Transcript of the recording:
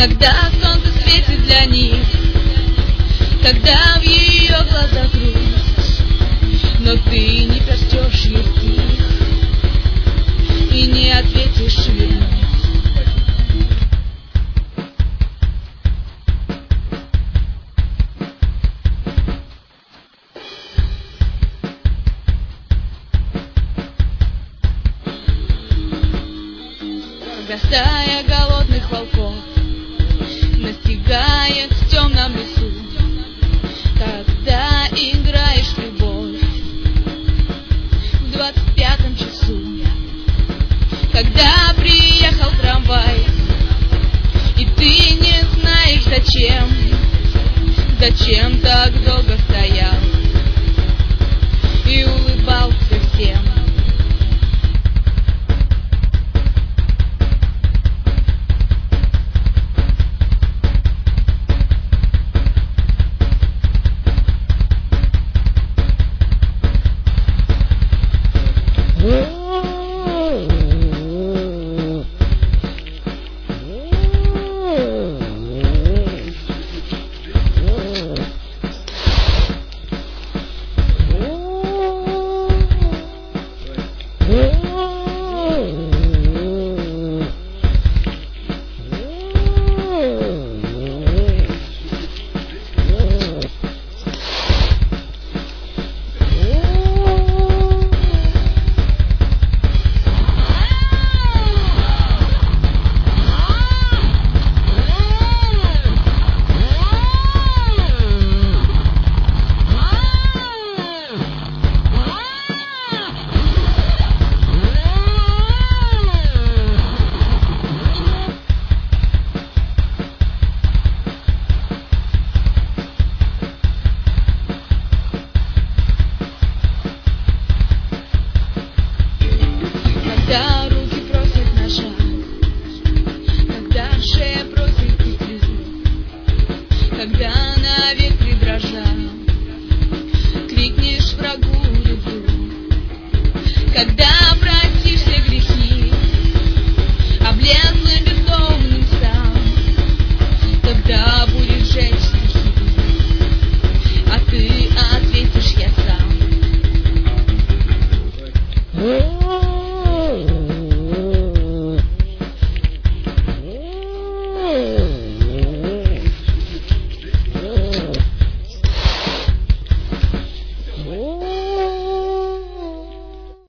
когда солнце светит для них, когда в ее глазах грусть, но ты не прочтешь ей стих и не ответишь вернуть. Когда стая голодных волков настигает в темном лесу, когда играешь в любовь в 25-м часу, когда приехал трамвай, и ты не знаешь зачем так долго стоял и улыбался всем. Когда руки просят на шаг, когда шея просит петлю, когда на ветре дрожа крикнешь врагу люблю, когда